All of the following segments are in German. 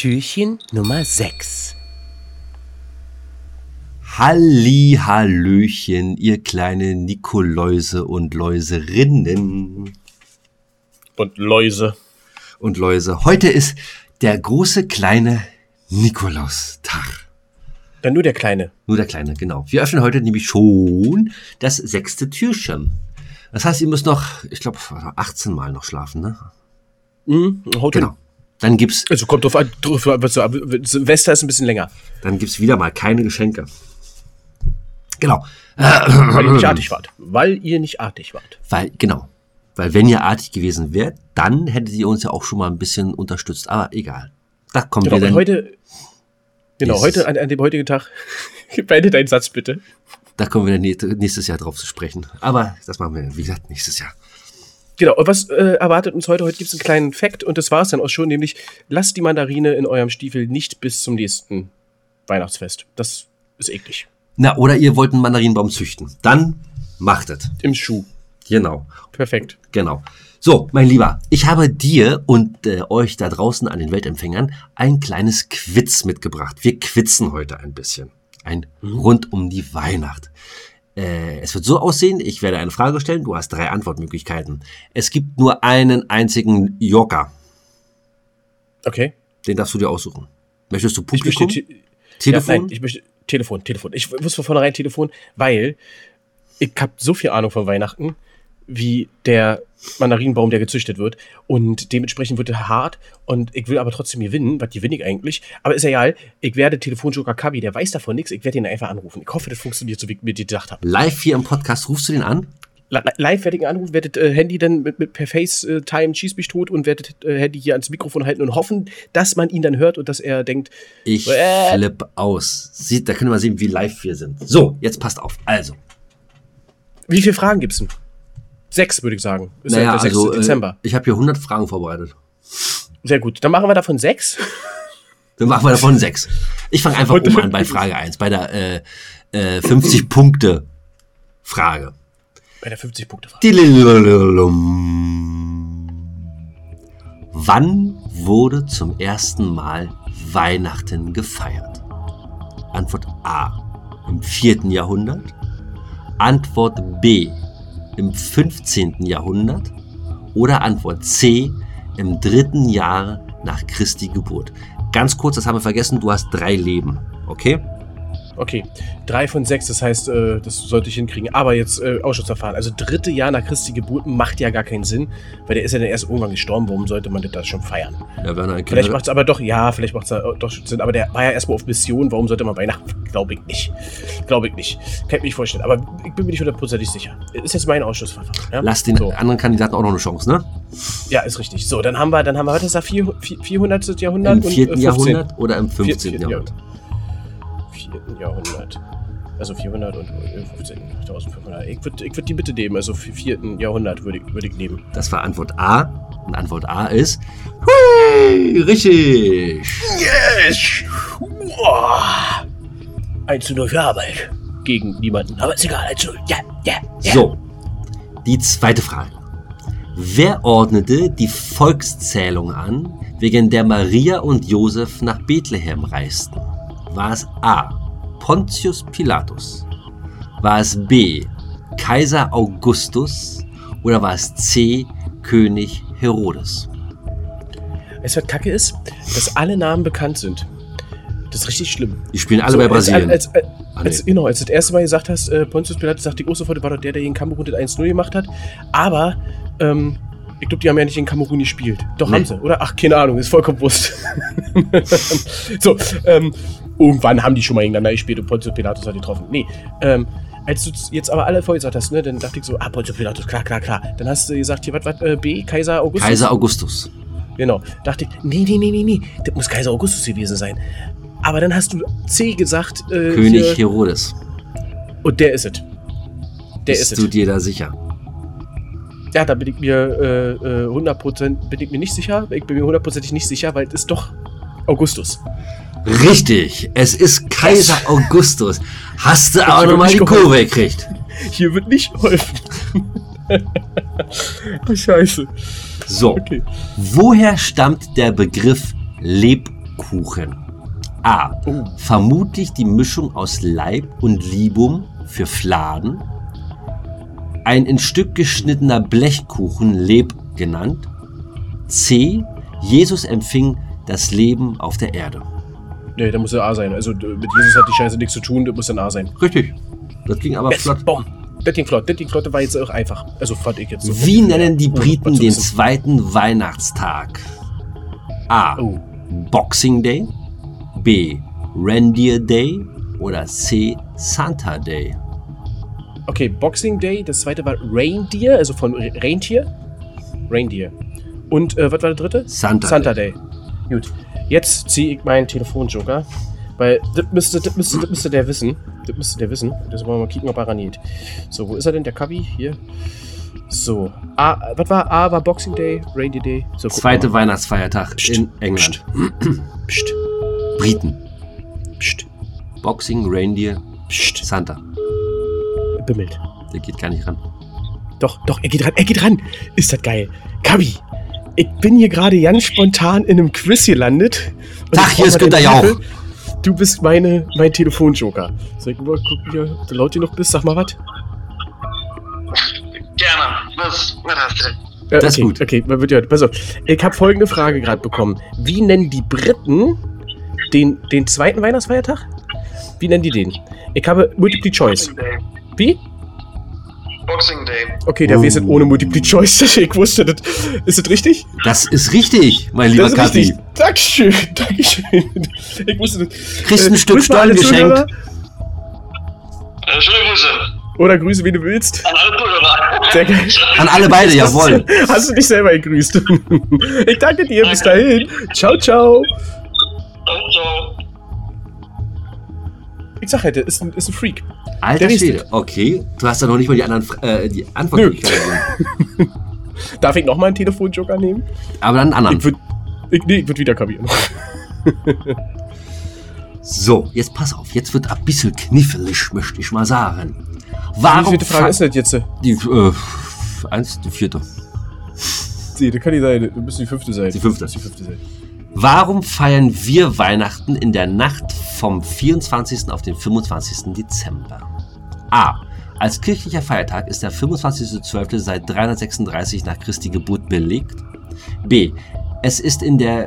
Türchen Nummer 6. Hallihallöchen, ihr kleine Nikoläuse und Läuserinnen. Und Läuse. Und Läuse. Heute ist der große, kleine Nikolaustag. Dann nur der Kleine. Nur der Kleine, genau. Wir öffnen heute nämlich schon das 6. Türchen. Das heißt, ihr müsst noch, ich glaube, 18 Mal noch schlafen, ne? Heute. Genau. Dann gibt's. Also kommt drauf an, Silvester ist ein bisschen länger. Dann gibt's wieder mal keine Geschenke. Genau. Weil ihr nicht artig wart. Weil wenn ihr artig gewesen wärt, dann hättet ihr uns ja auch schon mal ein bisschen unterstützt. Aber egal. Da kommen wir dann. Heute, an dem heutigen Tag, beende deinen Satz bitte. Da kommen wir dann nächstes Jahr drauf zu sprechen. Aber das machen wir, wie gesagt, nächstes Jahr. Genau, und was erwartet uns heute? Heute gibt es einen kleinen Fact und das war es dann auch schon, nämlich lasst die Mandarine in eurem Stiefel nicht bis zum nächsten Weihnachtsfest. Das ist eklig. Na, oder ihr wollt einen Mandarinenbaum züchten. Dann macht es. Im Schuh. Genau. Perfekt. Genau. So, mein Lieber, ich habe dir und euch da draußen an den Weltempfängern ein kleines Quiz mitgebracht. Wir quizen heute ein bisschen. Rund um die Weihnacht. Es wird so aussehen, ich werde eine Frage stellen, du hast 3 Antwortmöglichkeiten. Es gibt nur einen einzigen Joker. Okay. Den darfst du dir aussuchen. Möchtest du Publikum? Telefon? Ja, nein, ich möchte Telefon. Ich muss von vornherein Telefon, weil ich habe so viel Ahnung von Weihnachten, wie der Mandarinenbaum, der gezüchtet wird. Und dementsprechend wird er hart. Und ich will aber trotzdem gewinnen. Was gewinne ich eigentlich? Aber ist egal. Ich werde Telefonjoker Kabi, der weiß davon nichts. Ich werde ihn einfach anrufen. Ich hoffe, das funktioniert, so wie ich mir gedacht habe. Live hier im Podcast, rufst du den an? Live werde ich ihn anrufen, werdet Handy dann per FaceTime schieß mich tot und werdet Handy hier ans Mikrofon halten und hoffen, dass man ihn dann hört und dass er denkt, ich flippe aus. Da können wir mal sehen, wie live wir sind. So, jetzt passt auf. Also. Wie viele Fragen gibt's denn? 6, würde ich sagen. Ist ja der 6. Dezember. Ich habe hier 100 Fragen vorbereitet. Sehr gut. Dann machen wir davon 6. Ich fange einfach oben an bei Frage 1, bei der 50-Punkte-Frage. Bei der 50-Punkte-Frage. Wann wurde zum ersten Mal Weihnachten gefeiert? Antwort A. Im 4. Jahrhundert. Antwort B. Im 15. Jahrhundert oder Antwort C, im 3. Jahr nach Christi Geburt. Ganz kurz, das haben wir vergessen, du hast 3 Leben, okay? Okay, 3 von 6, das heißt, das sollte ich hinkriegen. Aber jetzt Ausschussverfahren. Also 3. Jahr nach Christi Geburt macht ja gar keinen Sinn, weil der ist ja dann erst irgendwann gestorben. Warum sollte man das schon feiern? Ja, vielleicht macht es aber doch, vielleicht macht es doch Sinn. Aber der war ja erstmal auf Mission. Warum sollte man Weihnachten? Glaube ich nicht. Kann ich mir nicht vorstellen. Aber ich bin mir nicht 100% sicher. Ist jetzt mein Ausschussverfahren. Ja? Lass den anderen Kandidaten auch noch eine Chance, ne? Ja, ist richtig. So, dann haben wir, was ist da, 400. Jahrhundert? Im 4. Jahrhundert oder im 15. Jahrhundert? 4. Jahrhundert. Also 400 und 15.500. Ich würd die bitte nehmen. Also 4. Jahrhundert würde ich nehmen. Das war Antwort A. Und Antwort A ist hui, richtig. Yes! Wow. 1:0 für Arbeit. Gegen niemanden. Aber ist egal, 1:0. Ja. So, die zweite Frage. Wer ordnete die Volkszählung an, wegen der Maria und Josef nach Bethlehem reisten? War es A. Pontius Pilatus? War es B. Kaiser Augustus? Oder war es C. König Herodes? Weißt du, was Kacke ist? Dass alle Namen bekannt sind. Das ist richtig schlimm. Die spielen alle bei Brasilien. Als du das erste Mal gesagt hast, Pontius Pilatus, dachte ich auch sofort, war doch der hier in Kamerun das 1:0 gemacht hat. Aber, ich glaube, die haben ja nicht in Kamerun gespielt. Doch, nee. Haben sie, oder? Ach, keine Ahnung, ist vollkommen Wurst. So, irgendwann haben die schon mal gegeneinander gespielt und Pontius Pilatus hat getroffen. Nee, als du jetzt aber alle vorher gesagt hast, ne, dann dachte ich so, Pontius Pilatus, klar. Dann hast du gesagt, hier, was, B, Kaiser Augustus? Kaiser Augustus. Genau, dachte ich, nee, das muss Kaiser Augustus gewesen sein. Aber dann hast du C gesagt. König Herodes. Und der ist es. Bist du dir da sicher? Ja, da bin ich mir 100% nicht sicher. Ich bin mir 100%ig nicht sicher, weil es ist doch Augustus. Richtig, es ist Kaiser Augustus. Hast du aber nochmal die Kurve gekriegt. Hier wird nicht geholfen. Oh, scheiße. So, okay. Woher stammt der Begriff Lebkuchen? Blechkuchen. A. Vermutlich die Mischung aus Leib und Libum für Fladen. Ein in Stück geschnittener Blechkuchen, Leb genannt. C. Jesus empfing das Leben auf der Erde. Nee, da muss ja A sein. Also mit Jesus hat die Scheiße nichts zu tun, das muss dann A sein. Richtig. Das ging aber flott. Boom. Das ging flott. Das ging flott, war jetzt auch einfach. Also fand ich jetzt so. Wie nennen die Briten den zweiten Weihnachtstag? A. Boxing Day. B. Reindeer Day. Oder C. Santa Day. Okay, Boxing Day. Das zweite war Reindeer, also von Rentier. Reindeer. Und was war der dritte? Santa Day. Gut. Jetzt ziehe ich meinen Telefonjoker. Weil das müsste der wissen. Das müsste der wissen. Das wollen wir mal kicken, ob er rangeht. So, wo ist er denn, der Kabi? Hier. So. Was war? A war Boxing Day, Reindeer Day. So, zweite Weihnachtsfeiertag in England. Psst. Briten. Psst. Boxing, Reindeer, Psst. Santa. Bimmelt. Der geht gar nicht ran. Doch, er geht ran. Ist das geil. Kabi, ich bin hier gerade ganz spontan in einem Quiz gelandet. Tag, hier ist Günther Jauch. Du bist mein Telefonjoker. Soll ich mal gucken, wie laut du noch bist? Sag mal was. Gerne. Was hast du denn? Das ist gut. Okay, pass auf. Ich habe folgende Frage gerade bekommen. Wie nennen die Briten den zweiten Weihnachtsfeiertag? Wie nennen die den? Ich habe Multiple Choice. Boxing Day. Wie? Boxing Day. Okay, der weiß es ohne Multiple Choice. Ich wusste das. Ist das richtig? Das ist richtig, mein lieber Das ist Kapi. richtig. Dankeschön. Ich wusste das. Kriegst ein Stück Stollen geschenkt. Schöne Grüße. Oder Grüße, wie du willst. An alle Zuhörer. Sehr geil. An alle beide, jawohl. Hast du dich selber gegrüßt? Ich danke dir. Bis dahin. Ciao, ciao. Ciao. Ich sag halt, der ist ein Freak. Alter Der liest Schwede. Okay, du hast ja noch nicht mal die anderen die Antwortmöglichkeiten gegeben. Darf ich nochmal einen Telefonjoker nehmen? Aber dann einen anderen. Ich würd wieder kapieren. So, jetzt pass auf. Jetzt wird ein bisschen knifflig, möchte ich mal sagen. Wie viele Frage ist das jetzt? Die vierte. Nee, das kann nicht sein. Das müsste die fünfte sein. Die fünfte. Das ist die fünfte sein. Warum feiern wir Weihnachten in der Nacht vom 24. auf den 25. Dezember? A. Als kirchlicher Feiertag ist der 25.12. seit 336 nach Christi Geburt belegt. B. Es ist der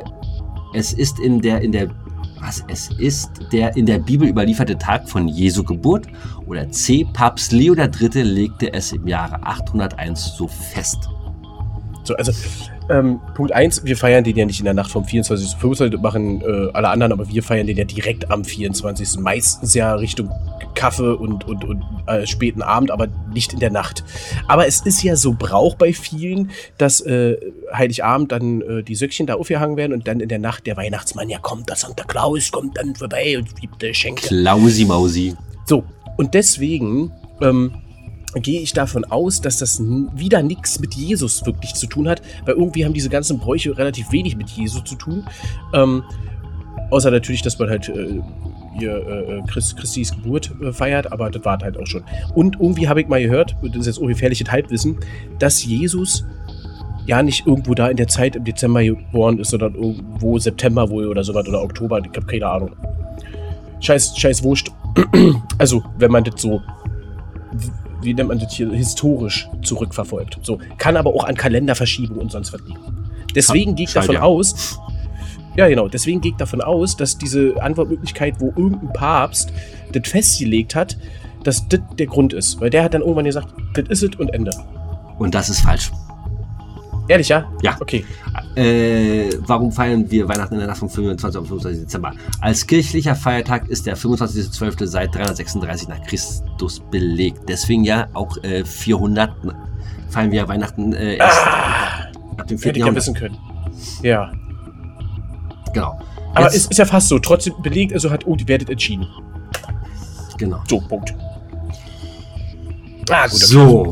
in der Bibel überlieferte Tag von Jesu Geburt. Oder C. Papst Leo III. legte es im Jahre 801 so fest. So, also, Punkt 1, wir feiern den ja nicht in der Nacht vom 24. zum 25. Das machen alle anderen, aber wir feiern den ja direkt am 24. Meistens ja Richtung Kaffee und späten Abend, aber nicht in der Nacht. Aber es ist ja so Brauch bei vielen, dass Heiligabend dann die Söckchen da aufgehangen werden und dann in der Nacht der Weihnachtsmann ja kommt, der Santa Claus kommt dann vorbei und gibt Geschenke. Klausi Mausi. So, und deswegen gehe ich davon aus, dass das wieder nichts mit Jesus wirklich zu tun hat, weil irgendwie haben diese ganzen Bräuche relativ wenig mit Jesus zu tun. Außer natürlich, dass man halt Christis Geburt feiert, aber das war halt auch schon. Und irgendwie habe ich mal gehört, das ist jetzt ungefährliches Halbwissen, dass Jesus ja nicht irgendwo da in der Zeit im Dezember geboren ist, sondern irgendwo September wohl oder sowas oder Oktober, ich habe keine Ahnung. Scheiß Wurscht. Also, wenn man das so, wie nennt man das hier, historisch zurückverfolgt. So, kann aber auch an Kalenderverschiebung und sonst was liegen. Deswegen gehe ich davon aus, ja genau, deswegen gehe ich davon aus, dass diese Antwortmöglichkeit, wo irgendein Papst das festgelegt hat, dass das der Grund ist. Weil der hat dann irgendwann gesagt, das ist es und Ende. Und das ist falsch. Ehrlich, ja? Ja. Okay. Warum feiern wir Weihnachten in der Nacht vom 25. auf 25. Dezember? Als kirchlicher Feiertag ist der 25.12. seit 336 nach Christus belegt. Deswegen ja auch 400 feiern wir Weihnachten erst ab dem 4. Hätte ich ja wissen können. Ja. Genau. Aber es ist ja fast so. Trotzdem belegt, also die werdet entschieden. Genau. So, Punkt. Ah, gut. So.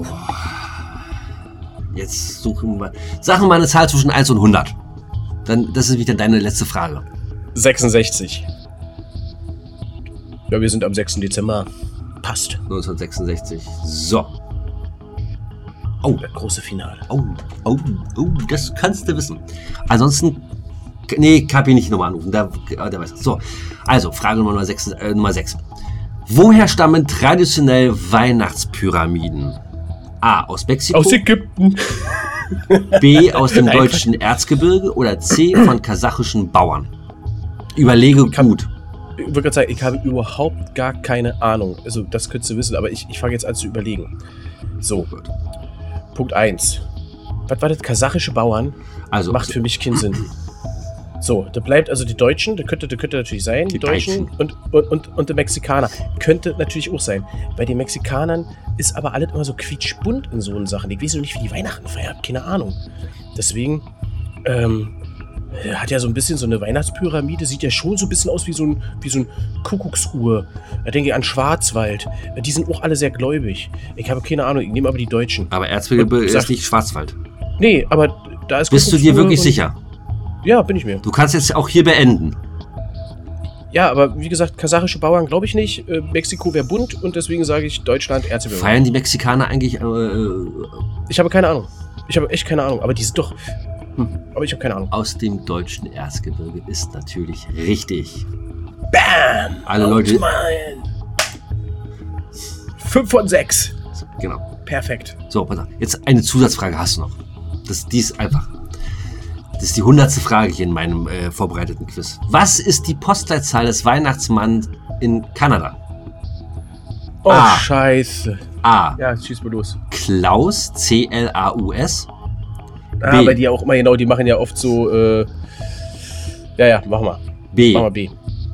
Jetzt suchen wir. Sagen wir mal eine Zahl zwischen 1 und 100. Dann, das ist wieder deine letzte Frage. 66. Ja, wir sind am 6. Dezember. Passt. 1966. So. Oh, das große Finale. Oh, das kannst du wissen. Ansonsten Nee, Kapi nicht nochmal anrufen, der weiß das. So, also Frage Nummer 6. Woher stammen traditionell Weihnachtspyramiden? A. Aus Mexiko. Aus Ägypten. B. Aus dem deutschen Erzgebirge. Oder C. Von kasachischen Bauern. Überlege gut. Ich würde gerade sagen, ich habe überhaupt gar keine Ahnung. Also, das könntest du wissen, aber ich fange jetzt an zu überlegen. So, Punkt 1. Was war das? Kasachische Bauern? Also, Macht für mich keinen Sinn. So, da bleibt also die Deutschen, das könnte natürlich sein, die Deutschen und die Mexikaner. Könnte natürlich auch sein. Bei den Mexikanern ist aber alles immer so quietschbunt in so Sachen. Ich weiß noch nicht, wie die Weihnachten feiern, keine Ahnung. Deswegen, hat ja so ein bisschen so eine Weihnachtspyramide, sieht ja schon so ein bisschen aus wie so ein Kuckucksuhr. Da denke ich an Schwarzwald. Die sind auch alle sehr gläubig. Ich habe keine Ahnung, ich nehme aber die Deutschen. aber Erzgebirge ist nicht Schwarzwald. Nee, aber da ist Bist du dir wirklich sicher? Ja, bin ich mir. Du kannst jetzt auch hier beenden. Ja, aber wie gesagt, kasachische Bauern glaube ich nicht. Mexiko wäre bunt und deswegen sage ich Deutschland, Erzgebirge. Feiern die Mexikaner eigentlich... Ich habe keine Ahnung. Ich habe echt keine Ahnung. Aber die sind doch... Aber ich habe keine Ahnung. Aus dem deutschen Erzgebirge ist natürlich richtig. Bam! Alle Leute... 5 von 6. Genau. Perfekt. So, pass auf. Jetzt eine Zusatzfrage hast du noch. Die ist einfach. Das ist die 100. Frage hier in meinem vorbereiteten Quiz. Was ist die Postleitzahl des Weihnachtsmanns in Kanada? Oh, A. scheiße. A. Ja, schieß mal los. Klaus, C-L-A-U-S. Ah, bei die auch immer genau, die machen ja oft so, ja, mach mal. B. Mach mal B.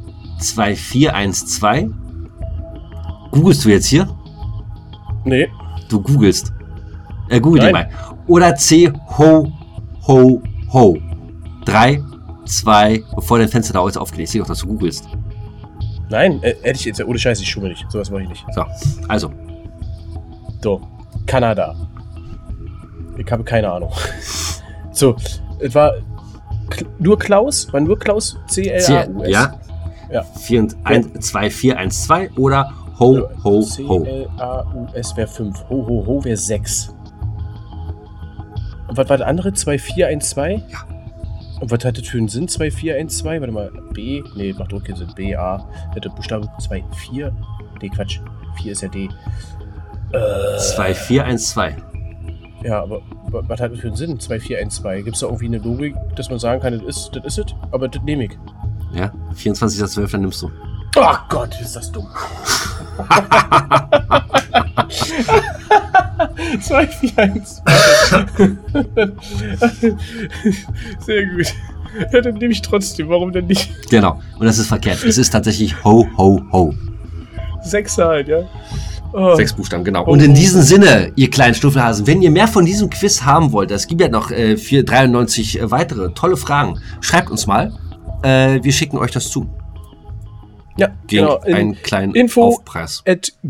2412. Googlest du jetzt hier? Nee. Du googelst. Google Nein. die mal. Oder C. Ho, ho, ho. 3, 2, bevor dein Fenster da jetzt aufgeht. Ich sehe doch, dass du googelst. Nein, hätte ich jetzt, ohne Scheiße, ich schummel nicht. Sowas mache ich nicht. So, also. So, Kanada. Ich habe keine Ahnung. So, es war nur Klaus? War nur Klaus? C-L-A-U-S? Ja. Ja. 2412 oder Ho, ho, ho. C-L-A-U-S wäre 5. Ho, ho, ho wäre 6. Und was war das andere? 2412? Ja. Und was hat das für einen Sinn? 2412? Warte mal. B? Nee, macht doch keinen Sinn. B, A. Hätte Buchstabe 2, 4. D, Quatsch. 4 ist ja D. 2412. Ja, aber was hat das für einen Sinn? 2412. Gibt es da irgendwie eine Logik, dass man sagen kann, das ist es? Aber das nehme ich. Ja, 24.12. dann nimmst du. Oh Gott, ist das dumm. 2412. Sehr gut. Ja, dann nehme ich trotzdem. Warum denn nicht? Genau. Und das ist verkehrt. Es ist tatsächlich Ho, ho, ho. 6 halt, ja. Oh. 6 Buchstaben, genau. Und in diesem Sinne, ihr kleinen Stuffelhasen, wenn ihr mehr von diesem Quiz haben wollt, es gibt ja noch 93 weitere tolle Fragen, schreibt uns mal. Wir schicken euch das zu. Ja, Gegen genau. einen kleinen Info Aufpreis.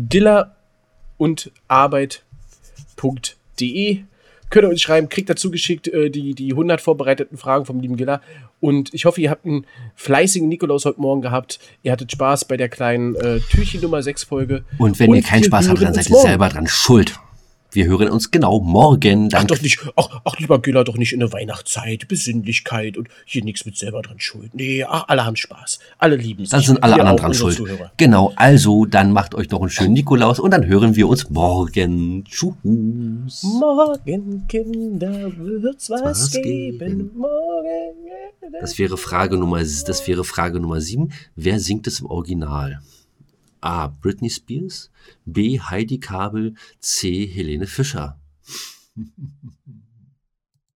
@gilla-und-arbeit.de. Könnt ihr uns schreiben, kriegt dazu geschickt die 100 vorbereiteten Fragen vom lieben Gilla. Und ich hoffe, ihr habt einen fleißigen Nikolaus heute Morgen gehabt. Ihr hattet Spaß bei der kleinen Türchen Nummer 6 Folge. Und wenn ihr keinen Spaß habt, dann seid ihr selber dran schuld. Wir hören uns genau morgen. Ach doch nicht, ach lieber Gilla, doch nicht in der Weihnachtszeit, Besinnlichkeit und hier nichts mit selber dran schuld. Nee, alle haben Spaß. Alle lieben sich. Dann sind alle Wir anderen auch, dran unsere schuld. Zuhörer. Genau, also dann macht euch noch einen schönen Nikolaus und dann hören wir uns morgen. Tschüss. Morgen, Kinder, wird's was geben. Morgen. Das wäre Frage Nummer 7. Wer singt es im Original? A. Britney Spears. B. Heidi Kabel. C. Helene Fischer.